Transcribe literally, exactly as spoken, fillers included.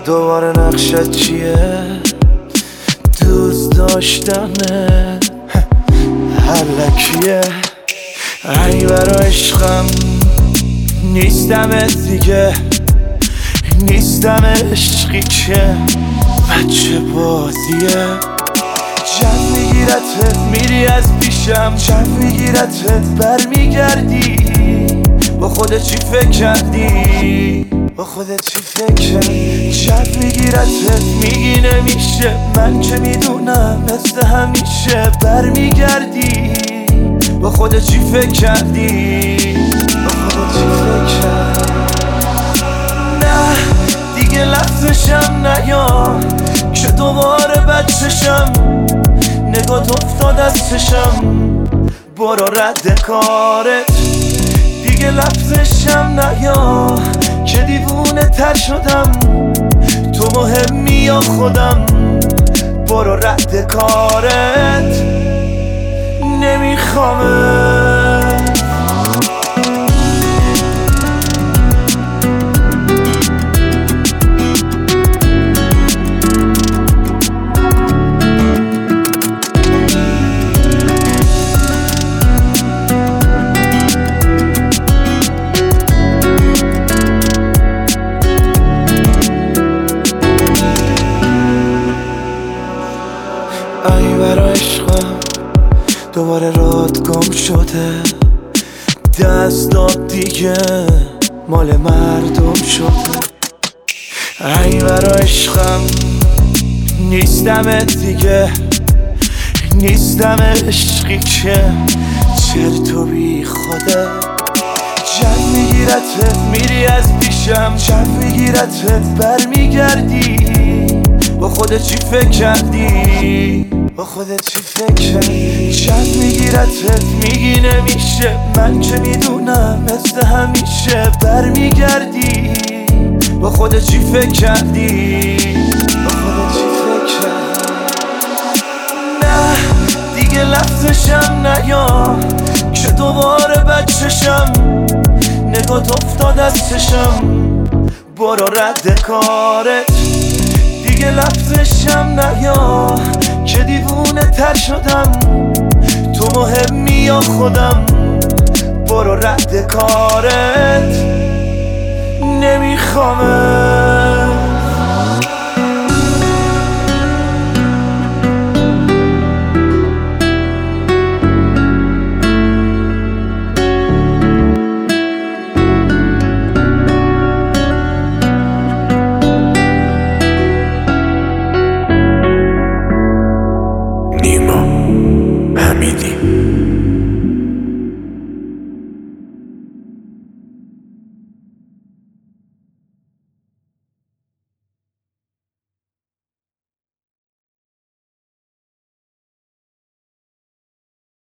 دوباره نقشت چیه؟ دوست داشتنه هلکیه. ای برا عشقم نیستم دیگه، نیستم عشقی که بچه بازیه. جو میگیرتت میری از پیشم، جو میگیرتت بر میگردی. با خودت چی فکر کردی؟ با خودت چی فکر کردی؟ جو میگیرتت میگی نمیشه، من که میدونم مثل همیشه بر میگردی. با خودت چی فکر کردی؟ با خودت چی فکر کردی؟ نه دیگه لحظشم نیا که دوباره بچشم، نگات افتاد از چشم. برو رد کارت دیگه لحظشم نیا که دیوونه تر شدم. تو مهمی یا خودم؟ برو رد کارت نمیخوامت. ای برا عشقم دوباره راد گم شده، دستات دیگه مال مردم شده. ای برا عشقم نیستم دیگه، نیستم عشقی که چرت و بی خوده. جو میگیرتت میری از پیشم، جو میگیرتت بر میگردی. با خودت چی فکر کردی؟ با خودت چی فکر کردی؟ جو میگیرتت میگی نمیشه، من که میدونم مثل همیشه بر میگردی. با خودت چی فکر کردی؟ با خودت چی فکر کردی؟ نه دیگه لحظشم نیا که دوباره بچشم، نگات افتاد از چشم. برو رد کارت دیگه لحظشم نیا که دیوونه تر شدم. تو مهمی یا خودم؟ برو رد کارت نمیخوامت.